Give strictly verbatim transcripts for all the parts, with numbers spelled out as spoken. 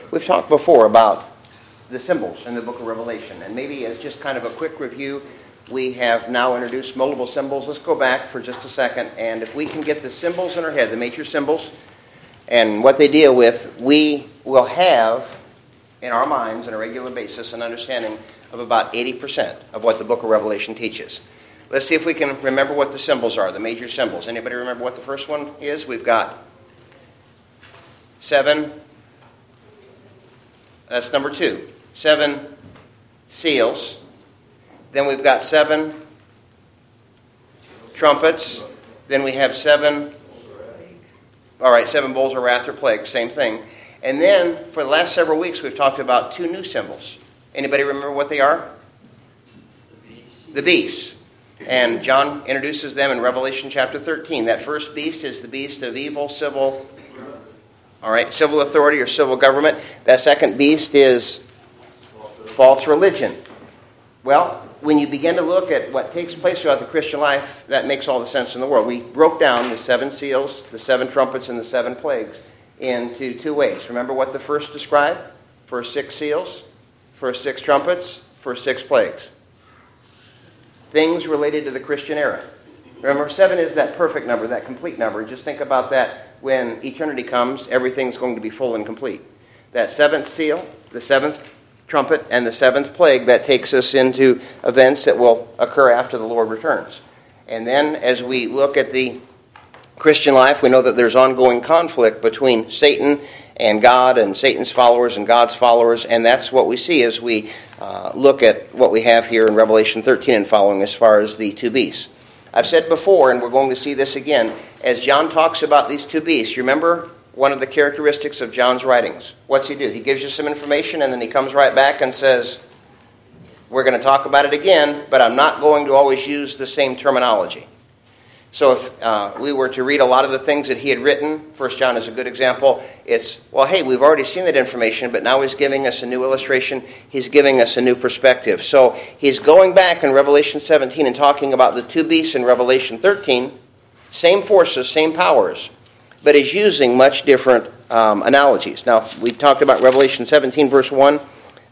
We've talked before about the symbols in the book of Revelation, and maybe as just kind of a quick review, we have now introduced multiple symbols. Let's go back for just a second, and if we can get the symbols in our head, the major symbols, and what they deal with, we will have in our minds on a regular basis an understanding of about eighty percent of what the book of Revelation teaches. Let's see if we can remember what the symbols are, the major symbols. Anybody remember what the first one is? We've got seven, that's number two, seven seals. Then we've got seven trumpets. Then we have seven, all right, seven bowls of wrath or plagues, same thing. And then for the last several weeks, we've talked about two new symbols. Anybody remember what they are? The beast. The beasts. And John introduces them in Revelation chapter thirteen. That first beast is the beast of evil, civil, all right, civil authority or civil government. That second beast is false religion. Well, when you begin to look at what takes place throughout the Christian life, that makes all the sense in the world. We broke down the seven seals, the seven trumpets, and the seven plagues into two ways. Remember what the first described? First six seals, first six trumpets, first six plagues. Things related to the Christian era. Remember, seven is that perfect number, that complete number. Just think about that when eternity comes, everything's going to be full and complete. That seventh seal, the seventh trumpet, and the seventh plague, that takes us into events that will occur after the Lord returns. And then as we look at the Christian life, we know that there's ongoing conflict between Satan and God, and Satan's followers and God's followers, and that's what we see as we uh, look at what we have here in Revelation thirteen and following as far as the two beasts. I've said before, and we're going to see this again, as John talks about these two beasts, you remember one of the characteristics of John's writings. What's he do? He gives you some information, and then he comes right back and says, we're going to talk about it again, but I'm not going to always use the same terminology. So if uh, we were to read a lot of the things that he had written, First John is a good example, it's, well, hey, we've already seen that information, but now he's giving us a new illustration. He's giving us a new perspective. So he's going back in Revelation seventeen and talking about the two beasts in Revelation thirteen, same forces, same powers, but he's using much different um, analogies. Now, we talked about Revelation seventeen, verse one.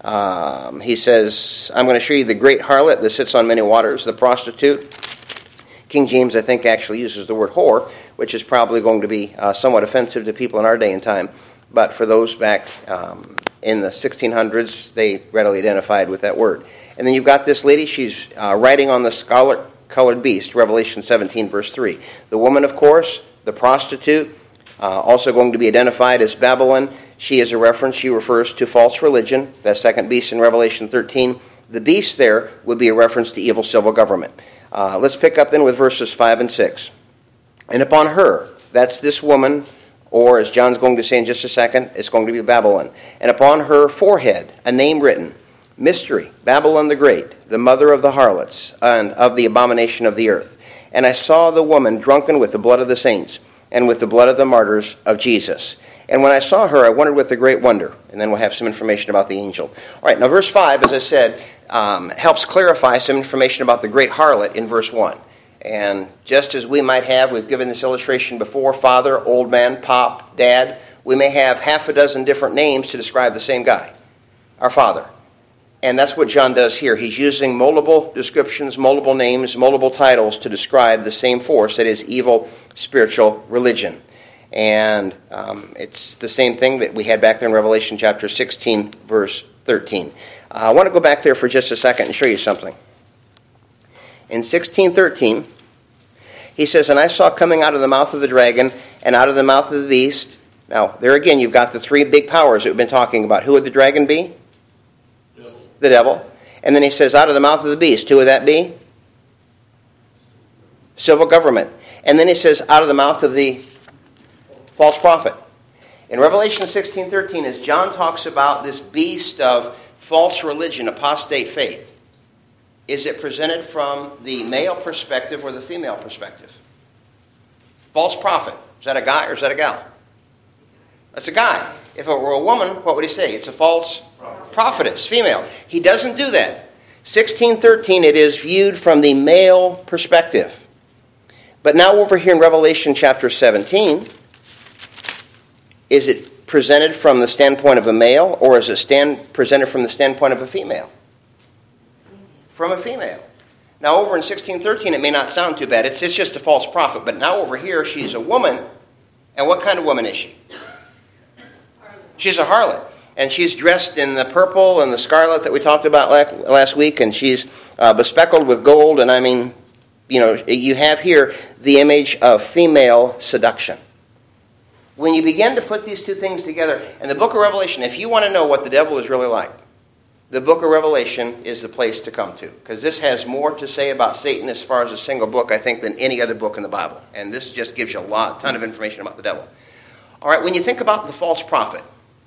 Um, he says, I'm going to show you the great harlot that sits on many waters, the prostitute. King James, I think, actually uses the word whore, which is probably going to be uh, somewhat offensive to people in our day and time. But for those back um, in the sixteen hundreds, they readily identified with that word. And then you've got this lady, she's uh, riding on the scarlet-colored beast, Revelation seventeen, verse three. The woman, of course, the prostitute, uh, also going to be identified as Babylon. She is a reference, she refers to false religion, that second beast in Revelation thirteen. The beast there would be a reference to evil civil government. Uh, let's pick up then with verses five and six. And upon her, that's this woman, or as John's going to say in just a second, it's going to be Babylon. And upon her forehead, a name written, Mystery, Babylon the Great, the mother of the harlots, and of the abomination of the earth. And I saw the woman drunken with the blood of the saints, and with the blood of the martyrs of Jesus. And when I saw her, I wondered with a great wonder. And then we'll have some information about the angel. All right, now verse five, as I said, um, helps clarify some information about the great harlot in verse one. And just as we might have, we've given this illustration before, father, old man, pop, dad, we may have half a dozen different names to describe the same guy, our father. And that's what John does here. He's using multiple descriptions, multiple names, multiple titles to describe the same force, that is evil spiritual religion. And um, it's the same thing that we had back there in Revelation chapter sixteen, verse thirteen. Uh, I want to go back there for just a second and show you something. In sixteen thirteen, he says, And I saw coming out of the mouth of the dragon and out of the mouth of the beast. Now, there again, you've got the three big powers that we've been talking about. Who would the dragon be? Devil. The devil. And then he says, out of the mouth of the beast. Who would that be? Civil government. And then he says, out of the mouth of the false prophet. In Revelation sixteen thirteen, as John talks about this beast of false religion, apostate faith, is it presented from the male perspective or the female perspective? False prophet. Is that a guy or is that a gal? That's a guy. If it were a woman, what would he say? It's a false prophetess, female. He doesn't do that. sixteen thirteen, it is viewed from the male perspective. But now over here in Revelation chapter seventeen, is it presented from the standpoint of a male, or is it stand, presented from the standpoint of a female? From a female. Now, over in sixteen thirteen, it may not sound too bad. It's, it's just a false prophet. But now over here, she's a woman. And what kind of woman is she? She's a harlot. And she's dressed in the purple and the scarlet that we talked about last week. And she's uh, bespeckled with gold. And I mean, you know, you have here the image of female seduction. When you begin to put these two things together, in the book of Revelation, if you want to know what the devil is really like, the book of Revelation is the place to come to. Because this has more to say about Satan as far as a single book, I think, than any other book in the Bible. And this just gives you a lot, ton of information about the devil. All right, when you think about the false prophet,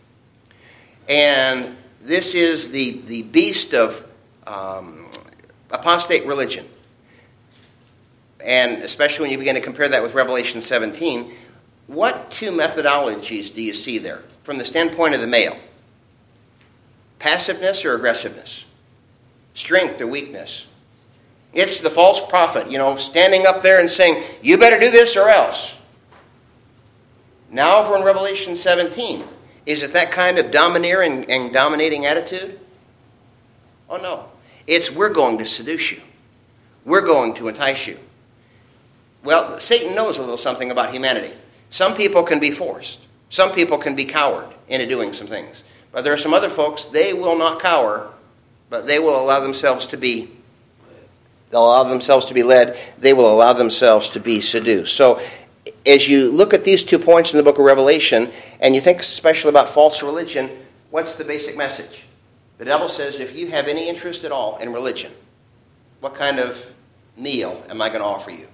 and this is the, the beast of um, apostate religion, and especially when you begin to compare that with Revelation seventeen, what two methodologies do you see there from the standpoint of the male? Passiveness or aggressiveness? Strength or weakness? It's the false prophet, you know, standing up there and saying, you better do this or else. Now over in Revelation seventeen, is it that kind of domineering and dominating attitude? Oh no. It's we're going to seduce you. We're going to entice you. Well, Satan knows a little something about humanity. Some people can be forced. Some people can be cowered into doing some things. But there are some other folks, they will not cower, but they will allow themselves to be, they'll allow themselves to be led. They will allow themselves to be seduced. So as you look at these two points in the book of Revelation, and you think especially about false religion, what's the basic message? The devil says, if you have any interest at all in religion, what kind of meal am I going to offer you?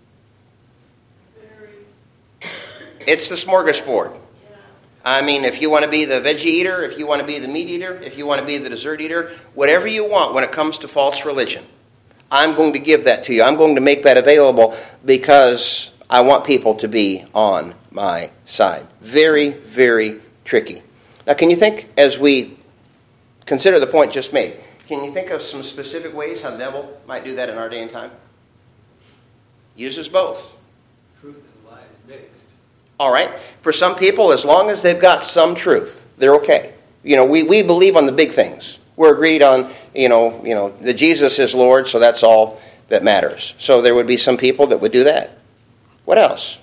It's the smorgasbord. I mean, if you want to be the veggie eater, if you want to be the meat eater, if you want to be the dessert eater, whatever you want when it comes to false religion, I'm going to give that to you. I'm going to make that available because I want people to be on my side. Very, very tricky. Now, can you think, as we consider the point just made, can you think of some specific ways how the devil might do that in our day and time? Uses both. Truth and lies mixed. All right. For some people, as long as they've got some truth, they're okay. You know, we, we believe on the big things. We're agreed on, you know, you know, that Jesus is Lord, so that's all that matters. So there would be some people that would do that. What else?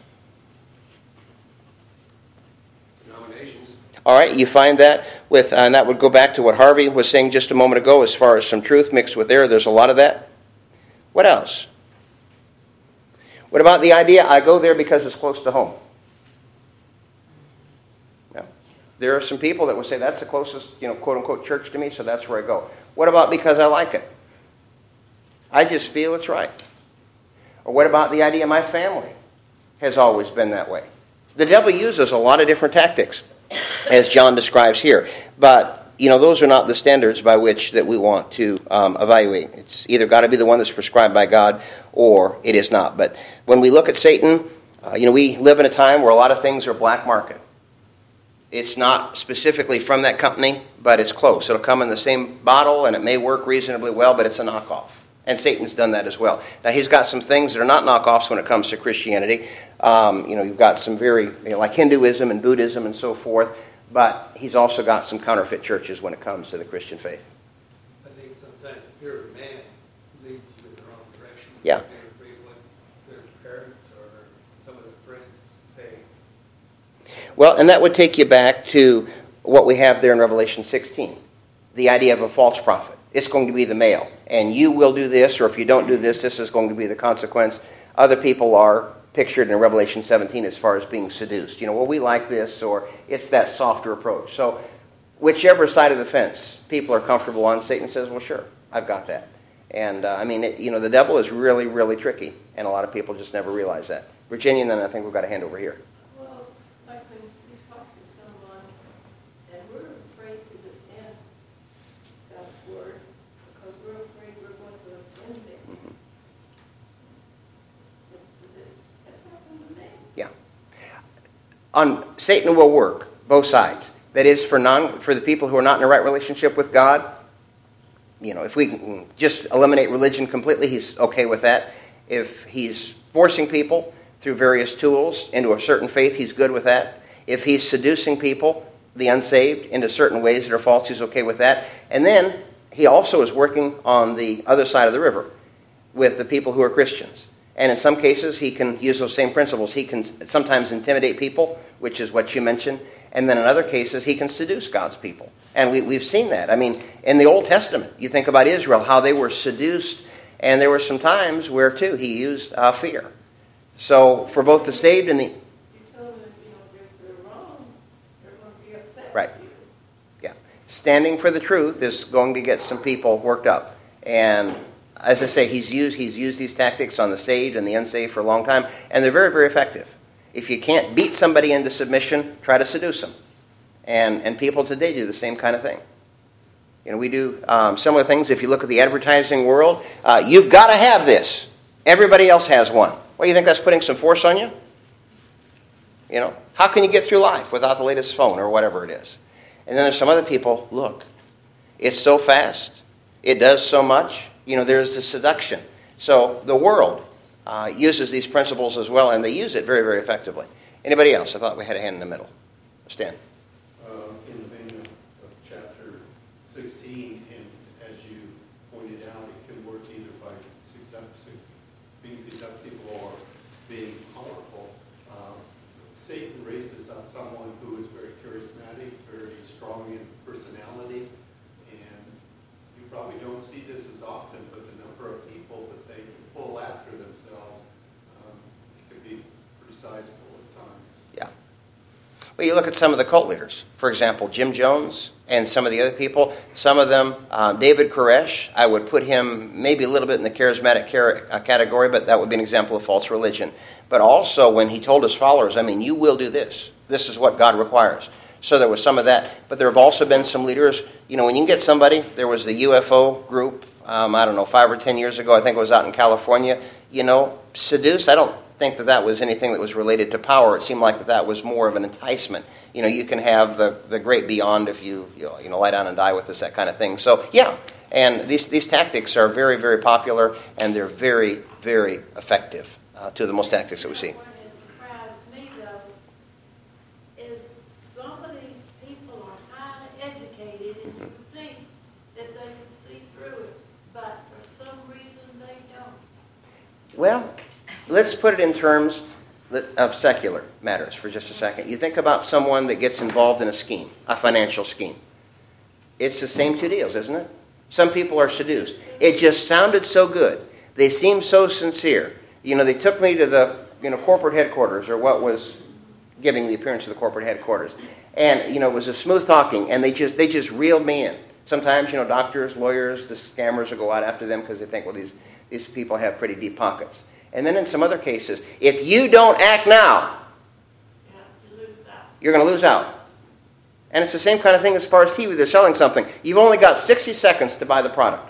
Denominations. All right, you find that with, and that would go back to what Harvey was saying just a moment ago as far as some truth mixed with error. There's a lot of that. What else? What about the idea, I go there because it's close to home? No. There are some people that would say, that's the closest, you know, quote-unquote church to me, so that's where I go. What about because I like it? I just feel it's right. Or what about the idea my family has always been that way? The devil uses a lot of different tactics, as John describes here. But, you know, those are not the standards by which that we want to um, evaluate. It's either got to be the one that's prescribed by God or it is not. But when we look at Satan, uh, you know, we live in a time where a lot of things are black market. It's not specifically from that company, but it's close. It'll come in the same bottle and it may work reasonably well, but it's a knockoff. And Satan's done that as well. Now, he's got some things that are not knockoffs when it comes to Christianity. Um, you know, you've got some very, you know, like Hinduism and Buddhism and so forth. But he's also got some counterfeit churches when it comes to the Christian faith. I think sometimes the fear of man leads you in the wrong direction. Yeah. They're afraid of what their parents or some of their friends say. Well, and that would take you back to what we have there in Revelation sixteen. The idea of a false prophet. It's going to be the male. And you will do this, or if you don't do this, this is going to be the consequence. Other people are pictured in Revelation seventeen as far as being seduced. You know, well, we like this, or it's that softer approach. So whichever side of the fence people are comfortable on, Satan says, well, sure, I've got that. And, uh, I mean, it, you know, the devil is really, really tricky, and a lot of people just never realize that. Virginia, and then I think we've got a hand over here. Well, like when you talk to someone, and we're afraid to defend God's word, because we're afraid we're going to offend them. Mm-hmm. This, this, that's happened to me. Yeah. On Satan will work both sides. That is, for non for the people who are not in a right relationship with God. You know, if we can just eliminate religion completely, he's okay with that. If he's forcing people through various tools into a certain faith, he's good with that. If he's seducing people, the unsaved, into certain ways that are false, he's okay with that. And then he also is working on the other side of the river with the people who are Christians. And in some cases, he can use those same principles. He can sometimes intimidate people, which is what you mentioned. And then in other cases, he can seduce God's people. And we, we've seen that. I mean, in the Old Testament, you think about Israel, how they were seduced. And there were some times where, too, he used uh, fear. So for both the saved and the... You tell them, you know, if they're wrong, they're going to be upset Right. with you. Yeah. Standing for the truth is going to get some people worked up. And as I say, he's used he's used these tactics on the saved and the unsaved for a long time, and they're very, very effective. If you can't beat somebody into submission, try to seduce them. And and people today do the same kind of thing. You know, we do um, similar things. If you look at the advertising world, uh, you've got to have this. Everybody else has one. Well, you think that's putting some force on you? You know, how can you get through life without the latest phone or whatever it is? And then there's some other people, look, it's so fast. It does so much. You know, there's the seduction. So the world uh, uses these principles as well, and they use it very, very effectively. Anybody else? I thought we had a hand in the middle. Stan. Uh, in the vein of, of chapter sixteen, and as you pointed out, it can work either by seduct- being seductive or being powerful. Um, Satan raises up someone who is very charismatic, very strong in personality, and you probably don't see this as often with the number of people that they can pull after themselves. Um, it can be pretty sizable at times. Yeah. Well, you look at some of the cult leaders. For example, Jim Jones and some of the other people. Some of them, uh, David Koresh, I would put him maybe a little bit in the charismatic car- uh, category, but that would be an example of false religion. But also when he told his followers, I mean, you will do this. This is what God requires. So there was some of that. But there have also been some leaders. You know, when you can get somebody, there was the U F O group, um, I don't know, five or ten years ago, I think it was out in California. You know, seduce, I don't think that that was anything that was related to power. It seemed like that, that was more of an enticement. You know, you can have the, the great beyond if you, you know, you know, lie down and die with us, that kind of thing. So, yeah, and these, these tactics are very, very popular, and they're very, very effective uh, to the most tactics that we see. What has surprised me, though, is some of these people are highly educated, and you think that they can see through it, but for some reason they don't. Well, let's put it in terms of secular matters for just a second. You think about someone that gets involved in a scheme, a financial scheme. It's the same two deals, isn't it? Some people are seduced. It just sounded so good. They seemed so sincere. You know, they took me to the you know corporate headquarters, or what was giving the appearance of the corporate headquarters. And, you know, it was a smooth talking, and they just they just reeled me in. Sometimes, you know, doctors, lawyers, the scammers will go out after them because they think, well, these, these people have pretty deep pockets. And then in some other cases, if you don't act now, Yeah, you lose out. you're going to lose out. And it's the same kind of thing as far as T V. They're selling something. You've only got sixty seconds to buy the product.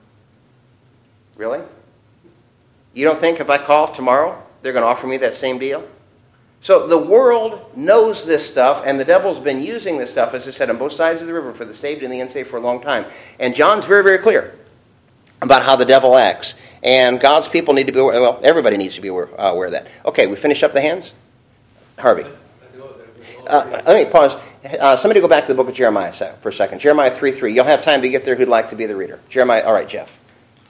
Really? You don't think if I call tomorrow, they're going to offer me that same deal? So the world knows this stuff, and the devil's been using this stuff, as I said, on both sides of the river for the saved and the unsaved for a long time. And John's very, very clear about how the devil acts. And God's people need to be aware, well, everybody needs to be aware, uh, aware of that. Okay, we finish up the hands? Harvey. Uh, let me pause. Uh, somebody go back to the book of Jeremiah for a second. Jeremiah three three. You'll have time to get there who'd like to be the reader. Jeremiah, all right, Jeff.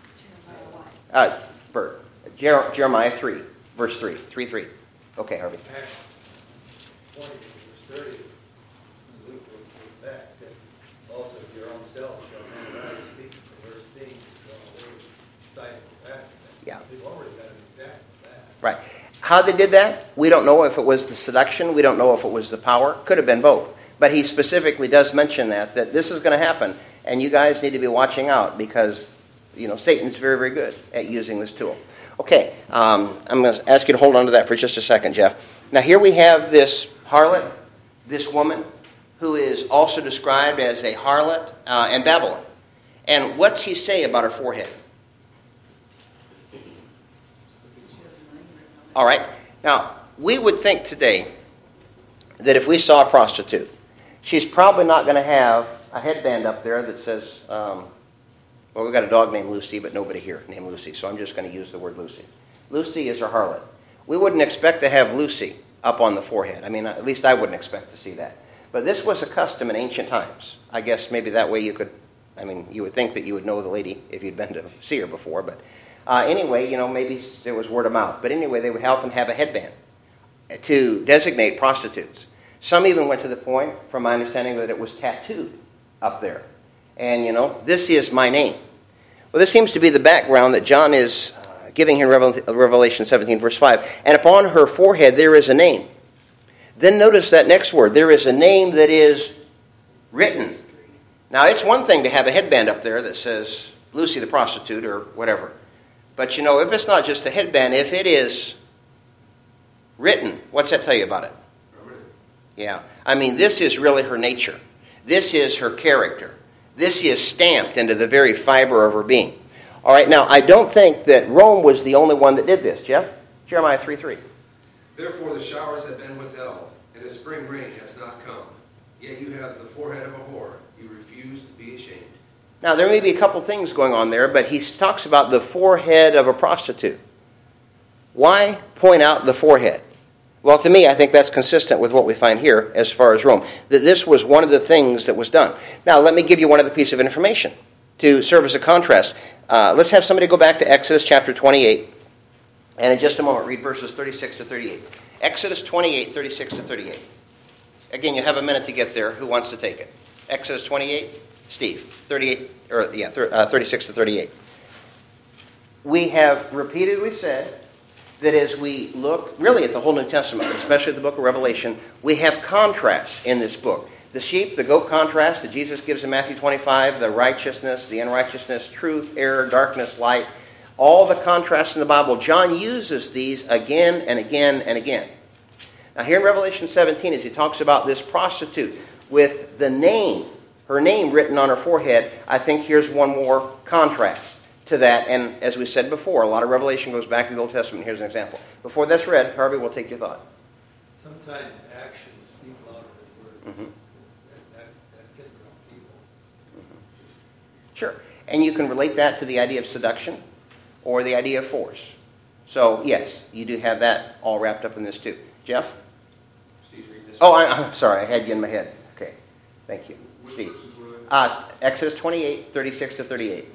Uh, Bert. Jer- Jeremiah three, verse three. three three. Okay, Harvey. Acts twenty, verse thirty, Luke wrote back, said, also your own self shall not arise speaking perverse things, shall away disciples after them. Yeah. They've already got an example of that. Right. How they did that, we don't know if it was the seduction. We don't know if it was the power. Could have been both. But he specifically does mention that, that this is going to happen, and you guys need to be watching out because, you know, Satan's very, very good at using this tool. Okay, um, I'm going to ask you to hold on to that for just a second, Jeff. Now here we have this harlot, this woman, who is also described as a harlot uh, in Babylon. And what's he say about her forehead? All right. Now, we would think today that if we saw a prostitute, she's probably not going to have a headband up there that says, um, well, we've got a dog named Lucy, but nobody here named Lucy, so I'm just going to use the word Lucy. Lucy is her harlot. We wouldn't expect to have Lucy up on the forehead. I mean, at least I wouldn't expect to see that. But this was a custom in ancient times. I guess maybe that way you could, I mean, you would think that you would know the lady if you'd been to see her before. But uh, anyway, you know, maybe it was word of mouth. But anyway, they would often have a headband to designate prostitutes. Some even went to the point, from my understanding, that it was tattooed up there. And, you know, this is my name. Well, this seems to be the background that John is uh, giving here in Revelation seventeen, verse five. And upon her forehead there is a name. Then notice that next word. There is a name that is written. Now, it's one thing to have a headband up there that says Lucy the prostitute or whatever. But, you know, if it's not just a headband, if it is written, what's that tell you about it? Yeah. I mean, this is really her nature. This is her character. This is stamped into the very fiber of her being. All right, now, I don't think that Rome was the only one that did this. Jeff? Jeremiah three three. Therefore the showers have been withheld, and the spring rain has not come. Yet you have the forehead of a whore. You refuse to be ashamed. Now, there may be a couple things going on there, but he talks about the forehead of a prostitute. Why point out the forehead? Well, to me, I think that's consistent with what we find here as far as Rome, that this was one of the things that was done. Now, let me give you one other piece of information to serve as a contrast. Uh, let's have somebody go back to Exodus chapter twenty-eight, and in just a moment, read verses thirty-six to thirty-eight. Exodus twenty-eight, thirty-six to thirty-eight. Again, you have a minute to get there. Who wants to take it? Exodus twenty-eight, Steve. thirty-eight, or yeah, thirty-six to thirty-eight. We have repeatedly said that as we look really at the whole New Testament, especially the book of Revelation, we have contrasts in this book. The sheep, the goat contrast that Jesus gives in Matthew twenty-five, the righteousness, the unrighteousness, truth, error, darkness, light, all the contrasts in the Bible, John uses these again and again and again. Now here in Revelation seventeen, as he talks about this prostitute with the name, her name written on her forehead, I think here's one more contrast to that. And as we said before, a lot of Revelation goes back to the Old Testament. Here's an example. Before that's read, Harvey will take your thought. Sometimes actions speak louder than words. Mm-hmm. That, that can bring people. Mm-hmm. Sure. And you can relate that to the idea of seduction or the idea of force. So, yes, you do have that all wrapped up in this too. Jeff? Steve, read this. Oh, I, I'm sorry. I had you in my head. Okay. Thank you. Steve. Uh, Exodus twenty-eight, thirty-six to thirty-eight.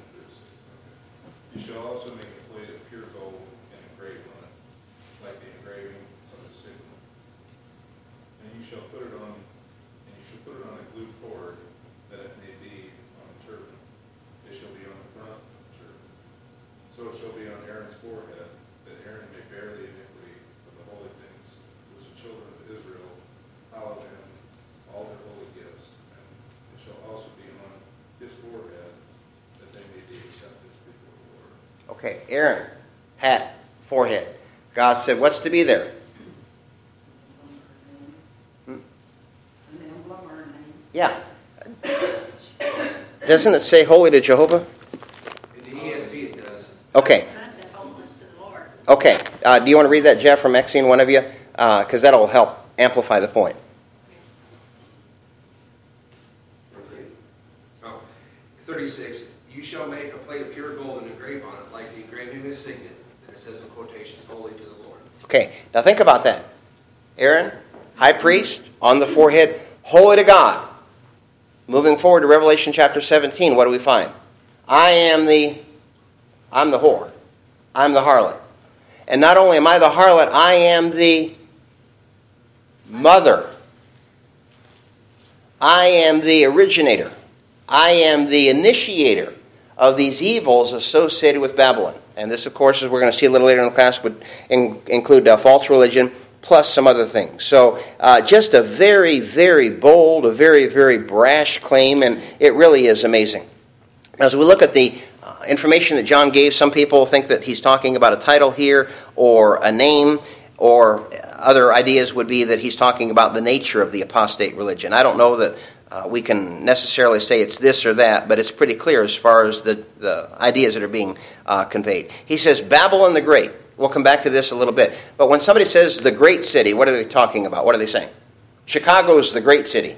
You shall also make a plate of pure gold and engrave on it, like the engraving of a signet. And you shall put it on, and you shall put it on a blue cord, that it may be on the turban. It shall be on the front of the turban. So it shall be on Aaron's forehead, that Aaron may bear the iniquity of the holy things, which the children of Israel hallow them all their holy gifts. And it shall also be on his forehead, that they may be accepted before the Lord. Okay, Aaron, hat, forehead. God said, what's to be there? Hmm? Yeah. Doesn't it say holy to Jehovah? In the E S V it does. Okay. Okay. Uh, do you want to read that, Jeff, from Exene, one of you? Because uh, that'll help amplify the point. Oh, thirty-six. You shall make a plate of pure gold and engrave on it, like the engraving of a signet. And it says in quotations, holy to the Lord. Okay. Now think about that. Aaron, high priest, on the forehead, holy to God. Moving forward to Revelation chapter seventeen, what do we find? I am the, I'm the whore. I'm the harlot. And not only am I the harlot, I am the mother. I am the originator. I am the initiator of these evils associated with Babylon. And this, of course, as we're going to see a little later in the class, would in, include uh, false religion, plus some other things. So uh, just a very, very bold, a very, very brash claim, and it really is amazing. As we look at the uh, information that John gave, some people think that he's talking about a title here, or a name, or other ideas would be that he's talking about the nature of the apostate religion. I don't know that uh, we can necessarily say it's this or that, but it's pretty clear as far as the, the ideas that are being uh, conveyed. He says, Babylon the Great. We'll come back to this a little bit. But when somebody says the great city, what are they talking about? What are they saying? Chicago's the great city.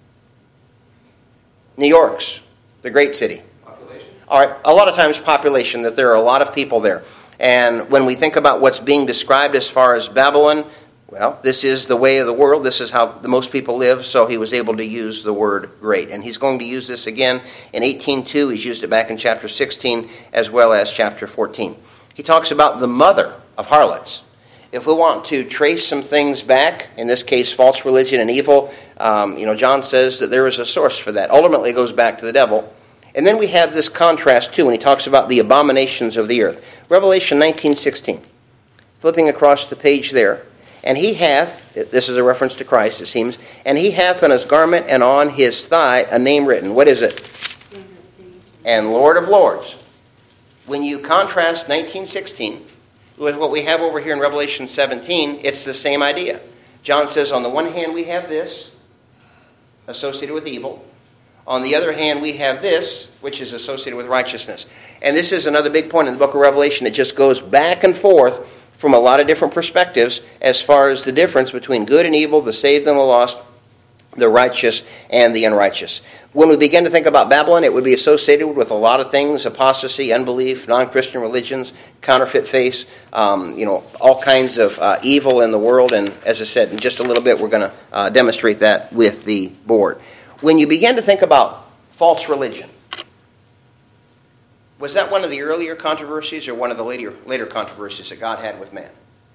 New York's the great city. Population. All right, a lot of times population, that there are a lot of people there. And when we think about what's being described as far as Babylon, Well, this is the way of the world. This is how the most people live, so he was able to use the word great. And he's going to use this again in eighteen two. He's used it back in chapter sixteen as well as chapter fourteen. He talks about the mother of harlots. If we want to trace some things back, in this case, false religion and evil, um, you know, John says that there is a source for that. Ultimately, it goes back to the devil. And then we have this contrast, too, when he talks about the abominations of the earth. Revelation nineteen sixteen. Flipping across the page there. And he hath, this is a reference to Christ, it seems, and he hath on his garment and on his thigh a name written. What is it? And Lord of Lords. When you contrast nineteen sixteen with what we have over here in Revelation seventeen, it's the same idea. John says, on the one hand we have this, associated with evil. On the other hand, we have this, which is associated with righteousness. And this is another big point in the book of Revelation. It just goes back and forth from a lot of different perspectives as far as the difference between good and evil, the saved and the lost, the righteous and the unrighteous. When we begin to think about Babylon, it would be associated with a lot of things: apostasy, unbelief, non-Christian religions, counterfeit faiths, um, you know, all kinds of uh, evil in the world. And as I said, in just a little bit, we're going to uh, demonstrate that with the board. When you begin to think about false religion, was that one of the earlier controversies or one of the later later controversies that God had with man?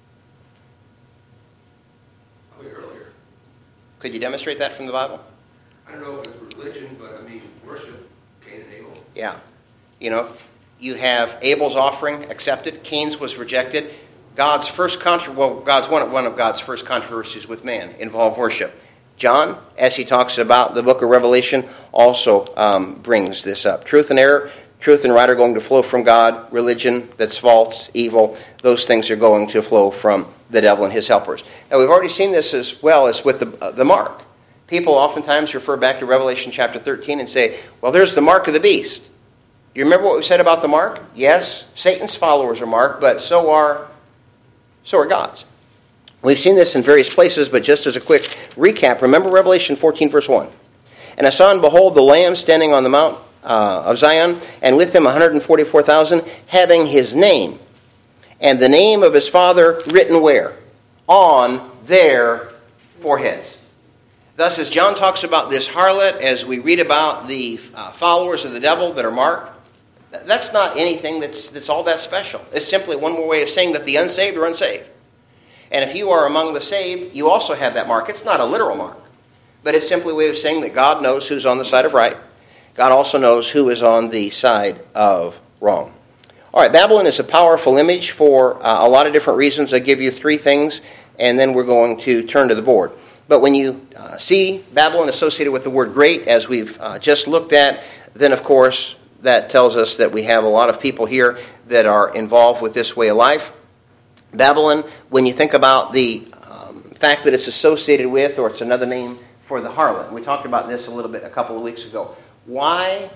Probably earlier. Could you demonstrate that from the Bible? I don't know if it's religion, but I mean worship, Cain and Abel. Yeah. You know, you have Abel's offering accepted, Cain's was rejected. God's first contro- well, God's one of, one of God's first controversies with man involved worship. John, as he talks about the book of Revelation, also um, brings this up. Truth and error, truth and right are going to flow from God. Religion that's false, evil, those things are going to flow from the devil and his helpers. Now, we've already seen this as well as with the, uh, the mark. People oftentimes refer back to Revelation chapter thirteen and say, well, there's the mark of the beast. Do you remember what we said about the mark? Yes, Satan's followers are marked, but so are, so are God's. We've seen this in various places, but just as a quick recap, remember Revelation fourteen, verse one. And I saw and behold the Lamb standing on the mount uh, of Zion, and with him one hundred forty-four thousand, having his name, and the name of his Father written where? On their foreheads. Thus, as John talks about this harlot, as we read about the uh, followers of the devil that are marked, that's not anything that's, that's all that special. It's simply one more way of saying that the unsaved are unsaved. And if you are among the saved, you also have that mark. It's not a literal mark, but it's simply a way of saying that God knows who's on the side of right. God also knows who is on the side of wrong. All right, Babylon is a powerful image for uh, a lot of different reasons. I give you three things, and then we're going to turn to the board. But when you uh, see Babylon associated with the word great, as we've uh, just looked at, then of course that tells us that we have a lot of people here that are involved with this way of life. Babylon, when you think about the um, fact that it's associated with, or it's another name for the harlot. We talked about this a little bit a couple of weeks ago. Why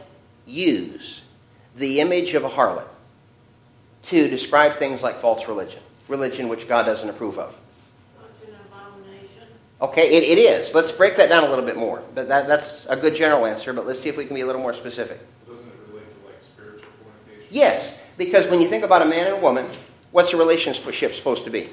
use the image of a harlot to describe things like false religion? Religion which God doesn't approve of. Such an abomination. Okay, it, it is. Let's break that down a little bit more. But that, that's a good general answer, but let's see if we can be a little more specific. Doesn't it relate to like spiritual fornication? Yes, because when you think about a man and a woman, what's a relationship supposed to be?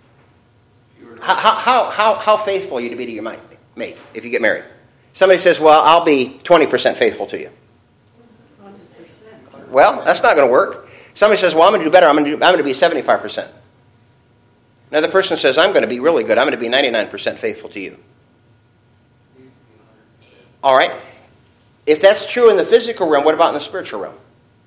How, how, how, how faithful are you to be to your mate if you get married? Somebody says, well, I'll be twenty percent faithful to you. one hundred percent. Well, that's not going to work. Somebody says, well, I'm going to do better. I'm going to, do, I'm going to be seventy-five percent. Another person says, I'm going to be really good. I'm going to be ninety-nine percent faithful to you. All right. If that's true in the physical realm, what about in the spiritual realm?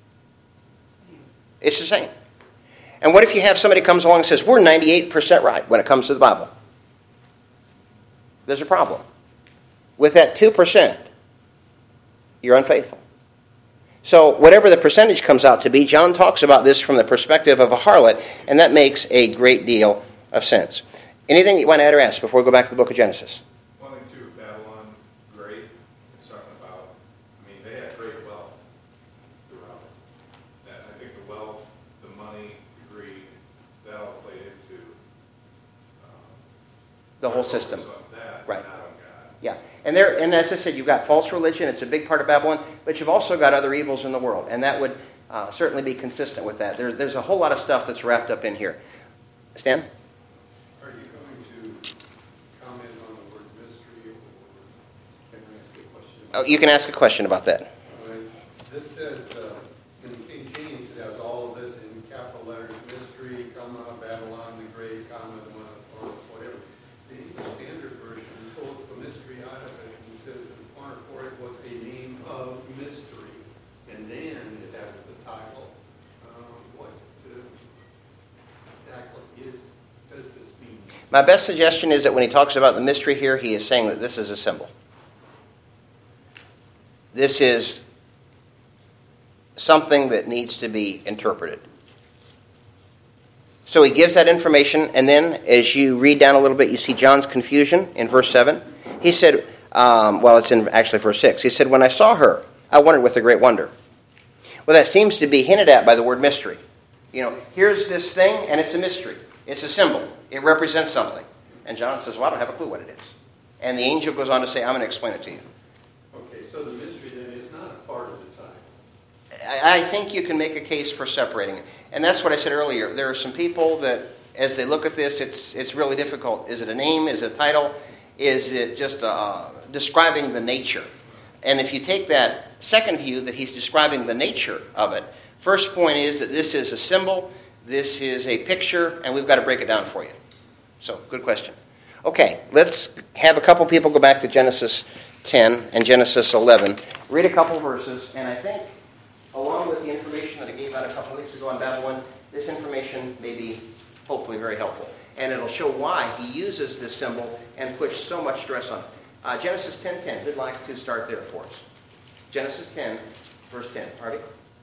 It's the same. And what if you have somebody comes along and says, we're ninety-eight percent right when it comes to the Bible? There's a problem. With that two percent, you're unfaithful. So whatever the percentage comes out to be, John talks about this from the perspective of a harlot, and that makes a great deal of sense. Anything that you want to add or ask before we go back to the book of Genesis? One thing too, Babylon, great, it's talking about, I mean, they had great wealth throughout. And I think the wealth, the money, the greed, that all played into um, The whole focus system. on that, Right. not on God. Yeah. And there, and as I said, you've got false religion. It's a big part of Babylon. But you've also got other evils in the world. And that would uh, certainly be consistent with that. There, there's a whole lot of stuff that's wrapped up in here. Stan? Are you going to Oh, you can ask a question about that. All right. This says, uh, in King James, it has all of this in capital letters, mystery, comma, Babylon the Great, comma, the one, or whatever. The English Standard Version pulls the mystery out of it and says in the corner for it was a name of mystery. And then it has the title. Um, what uh, exactly is, does this mean? My best suggestion is that when he talks about the mystery here, he is saying that this is a symbol. This is something that needs to be interpreted. So he gives that information, and then as you read down a little bit, you see John's confusion in verse seven. He said, um, well, it's in actually verse six. He said, when I saw her, I wondered with a great wonder. Well, that seems to be hinted at by the word mystery. You know, here's this thing, and it's a mystery. It's a symbol. It represents something. And John says, well, I don't have a clue what it is. And the angel goes on to say, I'm going to explain it to you. Okay, so the mystery then is not a part of the title. I, I think you can make a case for separating it. And that's what I said earlier. There are some people that, as they look at this, it's it's really difficult. Is it a name? Is it a title? Is it just uh, describing the nature? And if you take that second view, that he's describing the nature of it, first point is that this is a symbol, this is a picture, and we've got to break it down for you. So, good question. Okay, let's have a couple people go back to Genesis ten and Genesis eleven. Read a couple verses, and I think, along with the information that I gave out a couple weeks ago on Babylon, this information may be hopefully very helpful. And it'll show why he uses this symbol and puts so much stress on it. Uh, Genesis ten ten, who'd like to start there for us? Genesis ten, verse ten. Harvey?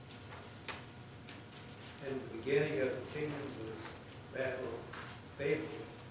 And the beginning of the kingdom was Babel, Babel,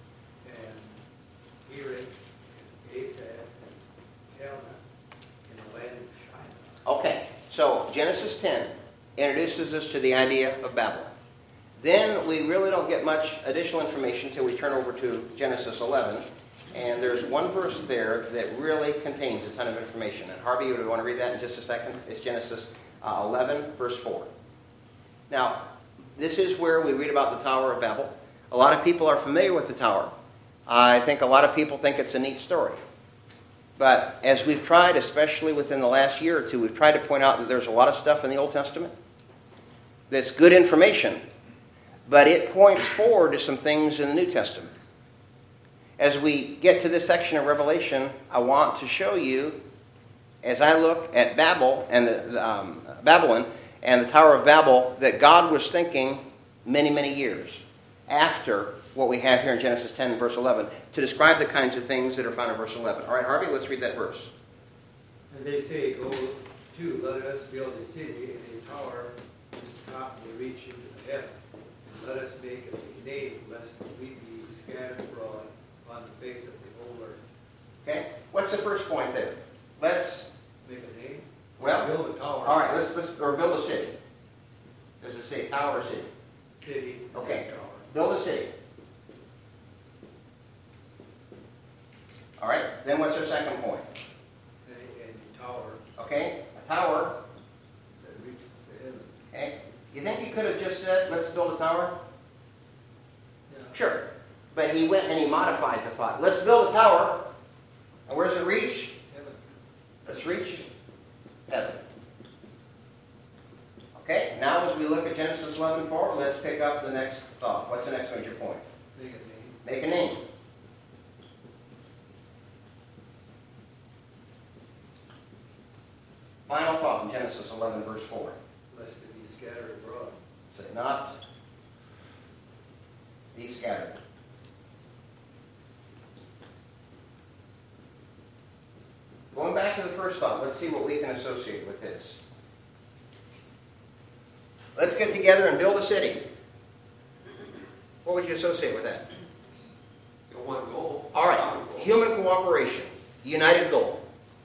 and Erech, and Asaph, and Calneh, in the land of Shinar. Okay, so Genesis ten introduces us to the idea of Babylon. Then we really don't get much additional information until we turn over to Genesis eleven. And there's one verse there that really contains a ton of information. And Harvey, you want to read that in just a second? It's Genesis uh, eleven, verse four. Now, this is where we read about the Tower of Babel. A lot of people are familiar with the tower. I think a lot of people think it's a neat story. But as we've tried, especially within the last year or two, we've tried to point out that there's a lot of stuff in the Old Testament that's good information, but it points forward to some things in the New Testament. As we get to this section of Revelation, I want to show you, as I look at Babel and the, um, Babylon and the Tower of Babel, that God was thinking many, many years after what we have here in Genesis ten, verse eleven, to describe the kinds of things that are found in verse eleven. All right, Harvey, let's read that verse. And they say, go to, let us build a city and a tower whose top may reach into the heaven. And let us make us a name, lest we be scattered abroad on the face of the whole earth. Okay, what's the first point there? Let's Make a name? Well, build a tower. all right. Let's let's or build a city. Does it say tower or city? City. Okay. And tower. Build a city. All right. Then what's our second point? And, and a tower Okay, a tower. that reaches the heaven. Okay. You think he could have just said, "Let's build a tower"? Yeah. Sure. But he went and he modified the thought. Let's build a tower. And where does it reach? Heaven. Let's reach heaven. Okay, now as we look at Genesis eleven four, let's pick up the next thought. What's the next major point? Make a name. Make a name. Final thought in Genesis eleven, verse four. Lest it be scattered abroad. Say not be scattered. Going back to the first thought, let's see what we can associate with this. Let's get together and build a city. What would you associate with that? The one goal. All right, human cooperation, united goal.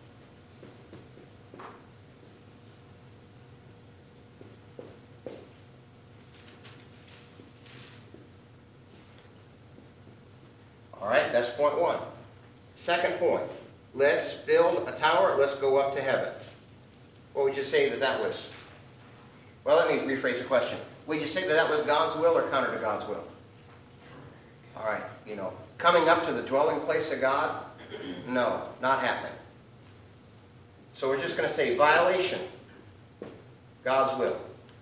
All right, that's point one. Second point, let's build a tower, let's go up to heaven. What would you say that that was? Well, let me rephrase the question. Would you say that that was God's will or counter to God's will? All right, you know, coming up to the dwelling place of God? No, not happening. So we're just going to say violation, God's will.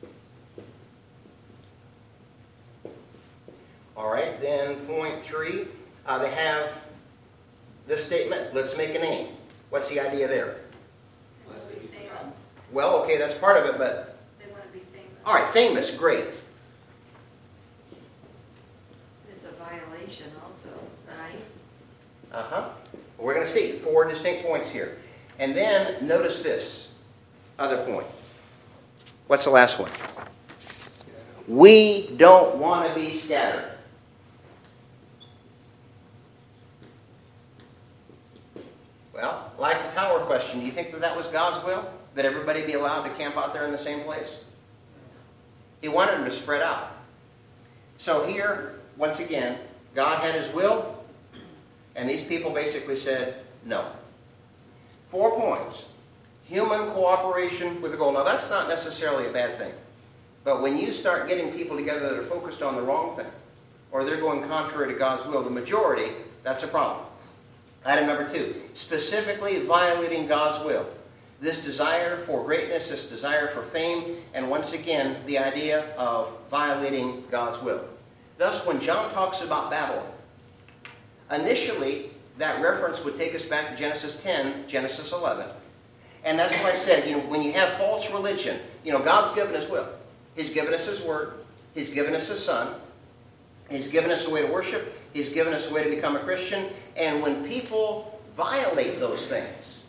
All right, then point three, uh, they have this statement, let's make a name. What's the idea there? Unless they be Famous. Well, okay, that's part of it, but... They want to be famous. All right, famous, great. It's a violation also, right? Uh-huh. We're going to see four distinct points here. And then notice this other point. What's the last one? We don't want to be scattered. Well, like the tower question, do you think that that was God's will? That everybody be allowed to camp out there in the same place? He wanted them to spread out. So here, once again, God had his will, and these people basically said no. Four points. Human cooperation with the goal. Now, that's not necessarily a bad thing. But when you start getting people together that are focused on the wrong thing, or they're going contrary to God's will, the majority, that's a problem. Item number two, specifically violating God's will. This desire for greatness, this desire for fame, and once again, the idea of violating God's will. Thus, when John talks about Babylon, initially, that reference would take us back to Genesis ten, Genesis eleven. And that's why I said, you know, when you have false religion, you know, God's given his will. He's given us his word. He's given us his son. He's given us a way to worship. He's given us a way to become a Christian. And when people violate those things,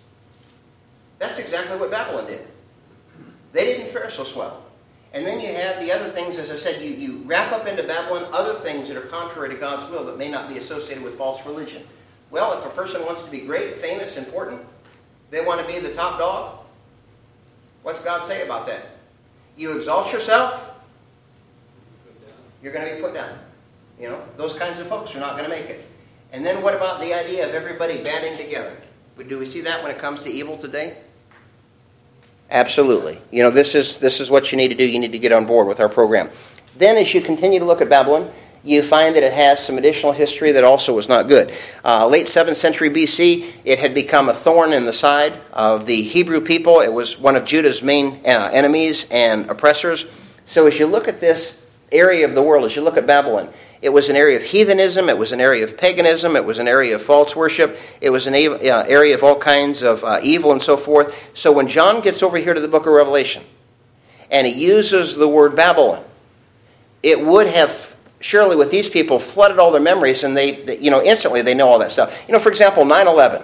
that's exactly what Babylon did. They didn't fare so swell. And then you have the other things, as I said, you, you wrap up into Babylon other things that are contrary to God's will that may not be associated with false religion. Well, if a person wants to be great, famous, important, they want to be the top dog, what's God say about that? You exalt yourself, you're going to be put down. You know, those kinds of folks are not going to make it. And then what about the idea of everybody banding together? Do we see that when it comes to evil today? Absolutely. You know, this is this is what you need to do. You need to get on board with our program. Then as you continue to look at Babylon, you find that it has some additional history that also was not good. Uh, late seventh century B C, it had become a thorn in the side of the Hebrew people. It was one of Judah's main uh, enemies and oppressors. So as you look at this area of the world, as you look at Babylon, it was an area of heathenism, it was an area of paganism, it was an area of false worship, it was an uh, area of all kinds of uh, evil and so forth. So when John gets over here to the book of Revelation, and he uses the word Babylon, it would have surely with these people flooded all their memories, and they, they you know, instantly they know all that stuff. You know, for example, nine eleven.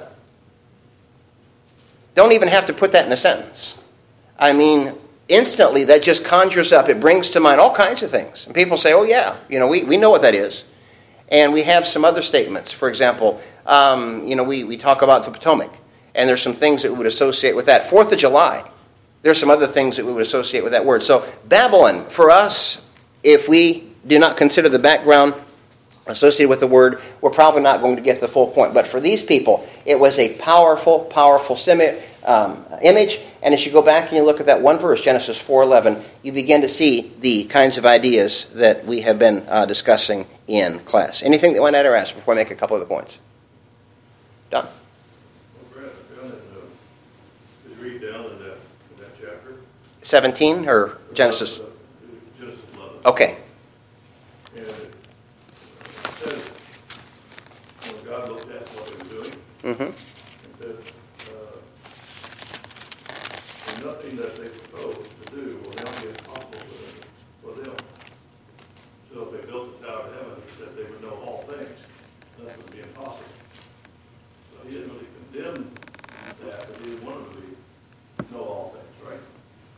Don't even have to put that in a sentence. I mean, instantly that just conjures up, it brings to mind all kinds of things. And people say, oh yeah, you know, we, we know what that is. And we have some other statements. For example, um, you know, we, we talk about the Potomac, and there's some things that we would associate with that. Fourth of July, there's some other things that we would associate with that word. So Babylon, for us, if we do not consider the background associated with the word, we're probably not going to get the full point. But for these people, it was a powerful, powerful simi- um, image. And as you go back and you look at that one verse, Genesis four eleven, you begin to see the kinds of ideas that we have been uh, discussing in class. Anything that you want to add or ask before I make a couple of the points? Don? Well, Brad, down in, uh, could you read down in that, in that chapter? seventeen or Genesis? Uh, Genesis eleven. Okay. And it says, you know, God looked at what they were doing Mm-hmm. and said, uh, and nothing that they propose to do will now be impossible for them. For them. So if they built the tower of heaven, he said they would know all things. Nothing would be impossible. So he didn't really condemn that, but he didn't want them to be, know all things, right?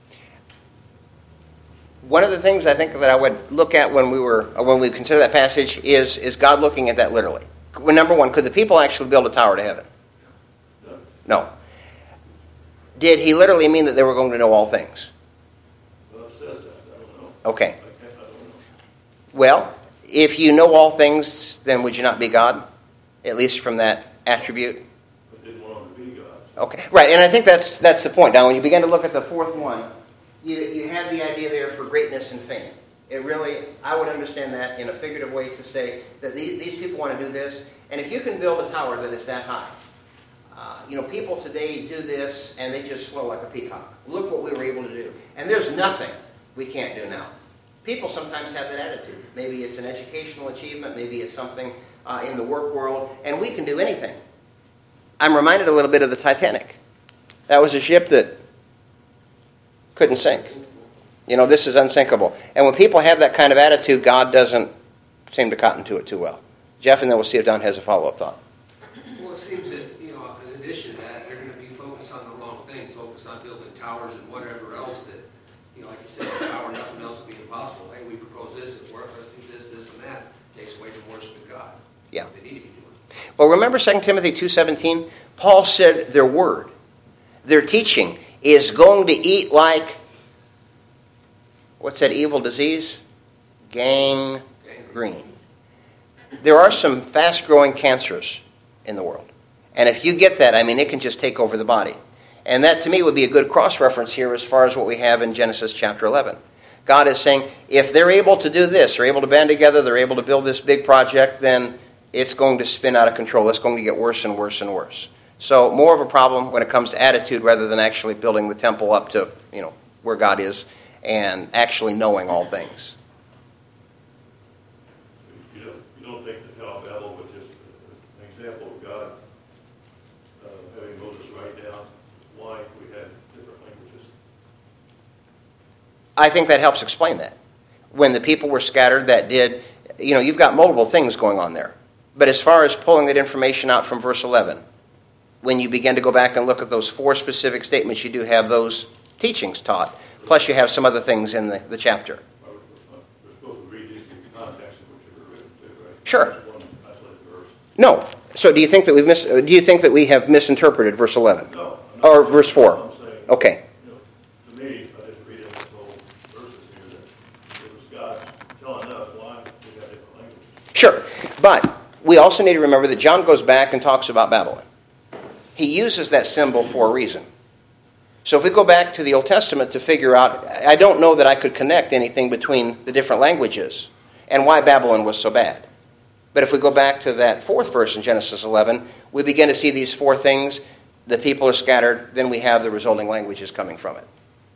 One of the things I think that I would look at when we were when we consider that passage is is God looking at that literally. Well, number one, could the people actually build a tower to heaven? No. No. Did he literally mean that they were going to know all things? Well, it says that. I don't know. Okay. I can't, I don't know. Well, if you know all things, then would you not be God? At least from that attribute? But didn't want them to be God. Okay. Right, and I think that's that's the point. Now, when you begin to look at the fourth one, you, you have the idea there for greatness and fame. It really, I would understand that in a figurative way to say that these, these people want to do this. And if you can build a tower that is that high, Uh, you know, people today do this and they just flow like a peacock. Look what we were able to do. And there's nothing we can't do now. People sometimes have that attitude. Maybe it's an educational achievement, maybe it's something uh, in the work world, and we can do anything. I'm reminded a little bit of the Titanic. That was a ship that couldn't sink. You know, this is unsinkable. And when people have that kind of attitude, God doesn't seem to cotton to it too well. Jeff, and then we'll see if Don has a follow-up thought. Well, it seems that, you know, in addition to that, they're going to be focused on the wrong thing, focused on building towers and whatever else that, you know, like you said, a tower, nothing else will be impossible. Hey, we propose this, it works, let's do this, this, and that. Takes away from worshiping God. Yeah. What they need to be doing. Well, remember Second Timothy two seventeen? Paul said their word, their teaching is going to eat like, what's that evil disease? Gangrene. There are some fast-growing cancers in the world. And if you get that, I mean, it can just take over the body. And that, to me, would be a good cross-reference here as far as what we have in Genesis chapter eleven. God is saying, if they're able to do this, they're able to band together, they're able to build this big project, then it's going to spin out of control. It's going to get worse and worse and worse. So more of a problem when it comes to attitude rather than actually building the temple up to, you know, where God is and actually knowing all things. You don't, you don't think the Tower of Babel was just an example of God uh, having Moses write down why we had different languages? I think that helps explain that. When the people were scattered, that did, you know, you've got multiple things going on there. But as far as pulling that information out from verse eleven, when you begin to go back and look at those four specific statements, you do have those teachings taught. Plus you have some other things in the, the chapter. We're supposed to read these in the context in which they were written to, right? Sure. That's one isolated verse. No. So do you think that we've mis- do you think that we have misinterpreted verse eleven? No. I'm not Or saying- verse four? I'm saying, Okay. you know, to me, I just read in this whole verses here that it was God telling us why we got different languages. Sure. But we also need to remember that John goes back and talks about Babylon. He uses that symbol for a reason. So if we go back to the Old Testament to figure out, I don't know that I could connect anything between the different languages and why Babylon was so bad. But if we go back to that fourth verse in Genesis eleven, we begin to see these four things. The people are scattered, then we have the resulting languages coming from it.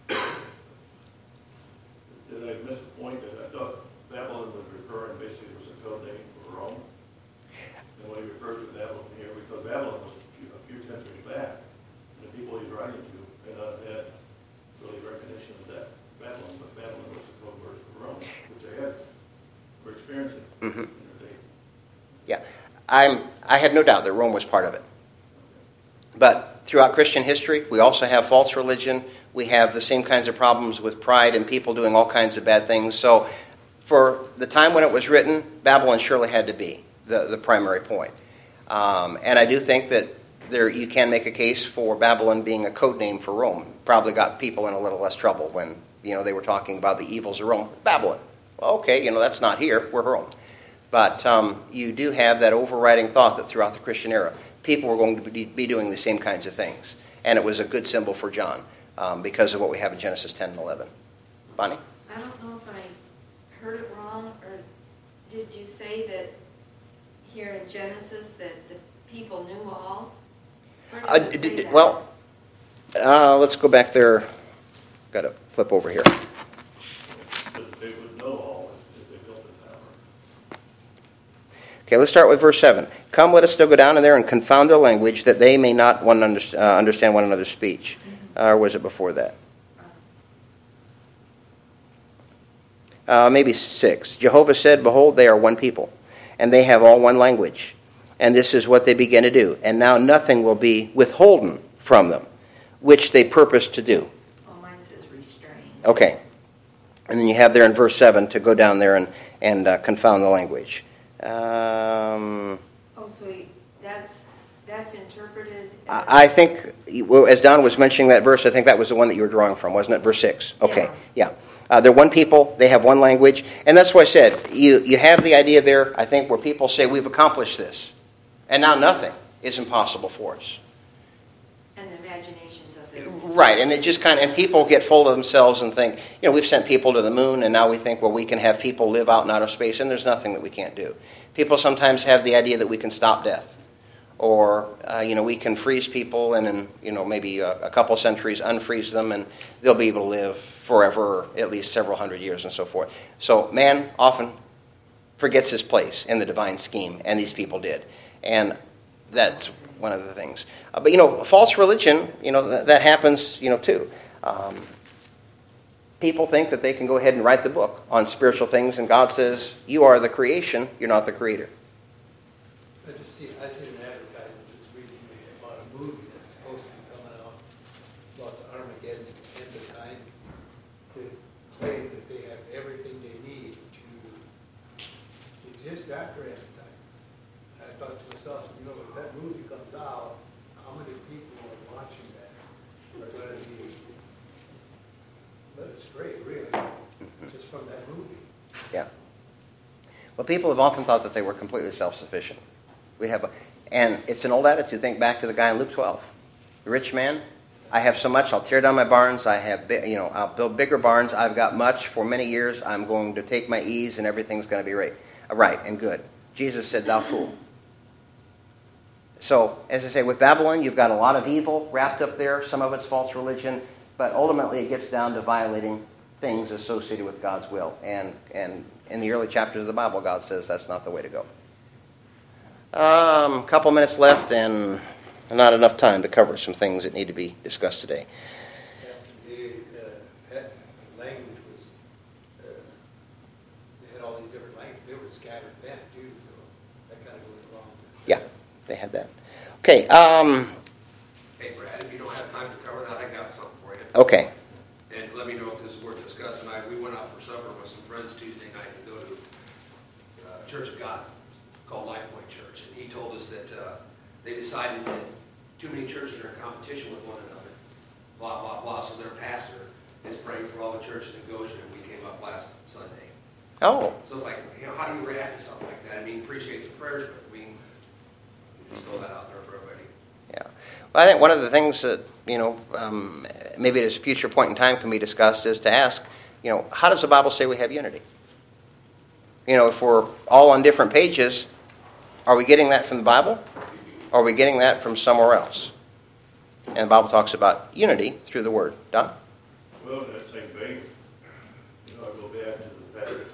Did I miss the point that I thought Babylon was referring, basically it was a code name for Rome? And when he refers to Babylon here, because Babylon was a few, a few centuries back, and the people he's writing to may not have had really recognition of that Babylon, but Babylon was the code word for Rome, which they had, were experiencing Mm-hmm. in their day. Yeah, I'm, I have no doubt that Rome was part of it. But throughout Christian history, we also have false religion. We have the same kinds of problems with pride and people doing all kinds of bad things. So for the time when it was written, Babylon surely had to be the, the primary point. Um, and I do think that there you can make a case for Babylon being a code name for Rome. Probably got people in a little less trouble when, you know, they were talking about the evils of Rome. Babylon. Well, okay, you know, that's not here. We're Rome. But um, you do have that overriding thought that throughout the Christian era, people were going to be, be doing the same kinds of things. And it was a good symbol for John um, because of what we have in Genesis ten and eleven. Bonnie? I don't know if I heard it wrong, or did you say that here in Genesis that the people knew all? Where does Uh, it d- say d- that? well, uh, let's go back there. Got to flip over here. That they would know all if they built the tower. Okay, let's start with verse seven. Come, let us still go down in there and confound their language, that they may not one under, uh, understand one another's speech. Uh, or was it before that? Uh, maybe six. Jehovah said, behold, they are one people, and they have all one language. And this is what they begin to do. And now nothing will be withholden from them, which they purpose to do. Oh, mine says restrain. Okay. And then you have there in verse seven to go down there and, and uh, confound the language. Um, Oh, so you- that's, that's interpreted? as- I I think, well, as Don was mentioning that verse, I think that was the one that you were drawing from, wasn't it? Verse six. Okay, yeah. Uh, they're one people, they have one language, and that's what I said. You, you have the idea there, I think, where people say, we've accomplished this, and now nothing is impossible for us. And the imaginations of their... Right, and it just kind of, and people get full of themselves and think, you know, we've sent people to the moon, and now we think, well, we can have people live out in outer space, and there's nothing that we can't do. People sometimes have the idea that we can stop death, or uh, you know, we can freeze people and in you know maybe a, a couple centuries unfreeze them, and they'll be able to live forever, at least several hundred years, and so forth. So man often forgets his place in the divine scheme, and these people did, and that's one of the things. Uh, but you know, false religion, you know, th- that happens, you know, too. Um, people think that they can go ahead and write the book on spiritual things, and God says, "You are the creation; you're not the creator." I just see, I seen an advertisement just recently about a movie that's supposed to be coming out about the Armageddon end of times. They claim that they have everything they need to exist after end of times. I thought to myself, you know, as that movie comes out, how many people are watching that are going to be led astray, really, just from that movie? Yeah. Well, people have often thought that they were completely self-sufficient. We have, a, and it's an old attitude. Think back to the guy in Luke twelve, the rich man. I have so much, I'll tear down my barns. I have, you know, I'll build bigger barns. I've got much for many years. I'm going to take my ease, and everything's going to be right, right and good. Jesus said, "Thou fool." So, as I say, with Babylon, you've got a lot of evil wrapped up there. Some of it's false religion, but ultimately it gets down to violating things associated with God's will. And and in the early chapters of the Bible, God says that's not the way to go. Um, a couple minutes left, and not enough time to cover some things that need to be discussed today. The uh, language was, uh, they had all these different languages. They were scattered then, too, so that kind of goes along. Yeah, they had that. Okay. Um, Hey, Brad, if you don't have time to cover that, I got something for you. okay. And let me know if this is worth discussing. I, we went out for supper with some friends Tuesday night to go to uh, Church of God called Life Point Church. And he told us that uh, they decided that too many churches are in competition with one another. Blah, blah, blah. So their pastor is praying for all the churches in Goshen, and we came up last Sunday. Oh, So it's like, you know, how do you react to something like that? I mean, appreciate the prayers, but we just throw that out there for everybody. yeah. Well, I think one of the things that, you know, um, maybe at a future point in time can be discussed is to ask, you know, how does the Bible say we have unity? You know, if we're all on different pages, are we getting that from the Bible? Or are we getting that from somewhere else? And the Bible talks about unity through the Word. Don? Well, in that same vein, you know, I go back to the fact that